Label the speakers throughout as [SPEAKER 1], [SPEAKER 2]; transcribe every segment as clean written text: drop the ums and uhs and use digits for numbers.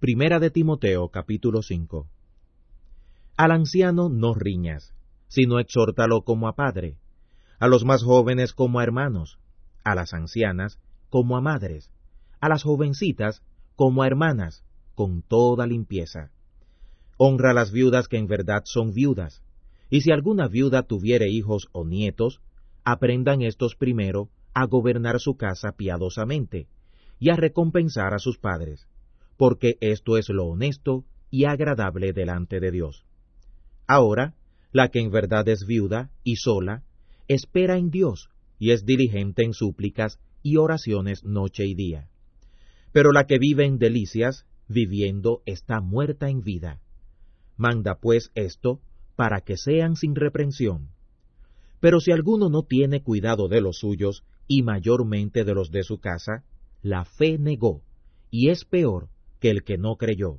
[SPEAKER 1] Primera de Timoteo, capítulo 5. Al anciano no riñas, sino exhórtalo como a padre, a los más jóvenes como a hermanos, a las ancianas como a madres, a las jovencitas como a hermanas, con toda limpieza. Honra a las viudas que en verdad son viudas, y si alguna viuda tuviere hijos o nietos, aprendan estos primero a gobernar su casa piadosamente, y a recompensar a sus padres, porque esto es lo honesto y agradable delante de Dios. Ahora, la que en verdad es viuda y sola, espera en Dios, y es diligente en súplicas y oraciones noche y día. Pero la que vive en delicias, viviendo, está muerta en vida. Manda pues esto, para que sean sin reprensión. Pero si alguno no tiene cuidado de los suyos, y mayormente de los de su casa, la fe negó, y es peor que el que no creyó.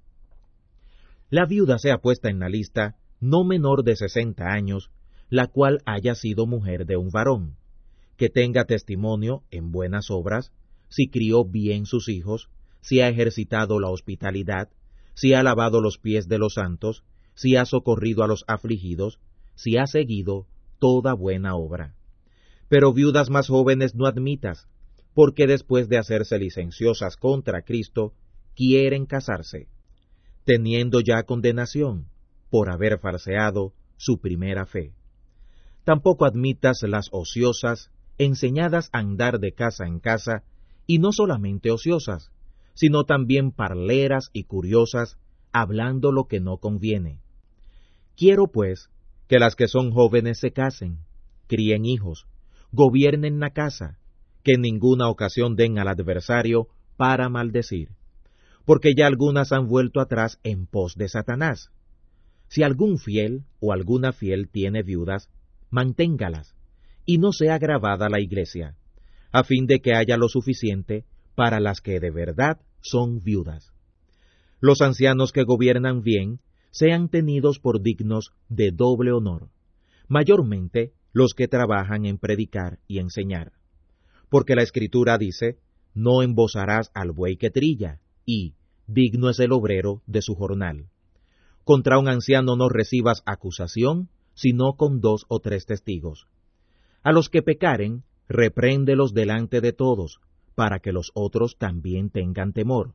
[SPEAKER 1] La viuda sea puesta en la lista, no menor de 60 años, la cual haya sido mujer de un varón, que tenga testimonio en buenas obras, si crió bien sus hijos, si ha ejercitado la hospitalidad, si ha lavado los pies de los santos, si ha socorrido a los afligidos, si ha seguido toda buena obra. Pero viudas más jóvenes no admitas, porque después de hacerse licenciosas contra Cristo, quieren casarse, teniendo ya condenación, por haber falseado su primera fe. Tampoco admitas las ociosas, enseñadas a andar de casa en casa, y no solamente ociosas, sino también parleras y curiosas, hablando lo que no conviene. Quiero, pues, que las que son jóvenes se casen, críen hijos, gobiernen la casa, que en ninguna ocasión den al adversario para maldecir, porque ya algunas han vuelto atrás en pos de Satanás. Si algún fiel o alguna fiel tiene viudas, manténgalas, y no sea agravada la iglesia, a fin de que haya lo suficiente para las que de verdad son viudas. Los ancianos que gobiernan bien sean tenidos por dignos de doble honor, mayormente los que trabajan en predicar y enseñar. Porque la Escritura dice, no embozarás al buey que trilla, y digno es el obrero de su jornal. Contra un anciano no recibas acusación, sino con 2 o 3 testigos. A los que pecaren, repréndelos delante de todos, para que los otros también tengan temor.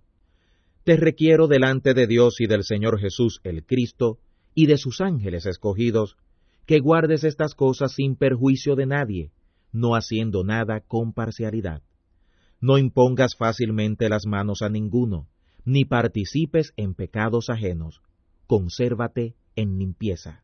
[SPEAKER 1] Te requiero delante de Dios y del Señor Jesús el Cristo, y de sus ángeles escogidos, que guardes estas cosas sin perjuicio de nadie, no haciendo nada con parcialidad. No impongas fácilmente las manos a ninguno, ni participes en pecados ajenos. Consérvate en limpieza.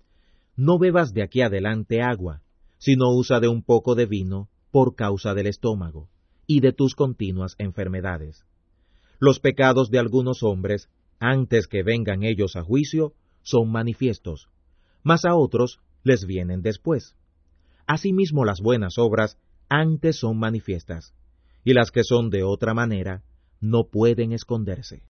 [SPEAKER 1] No bebas de aquí adelante agua, sino usa de un poco de vino por causa del estómago y de tus continuas enfermedades. Los pecados de algunos hombres, antes que vengan ellos a juicio, son manifiestos, mas a otros les vienen después. Asimismo las buenas obras antes son manifiestas, y las que son de otra manera no pueden esconderse.